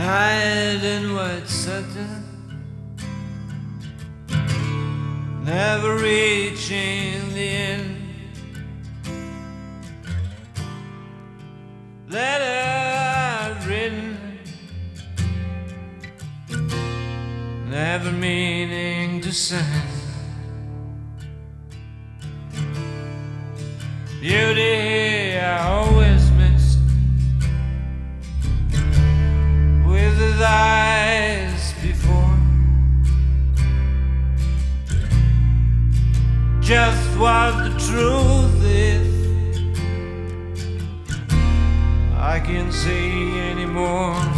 hide in white satin, never reaching the end. Letters written, never meaning to send. Beauty I always missed, with his eyes before. Just what the truth is, I can't say anymore.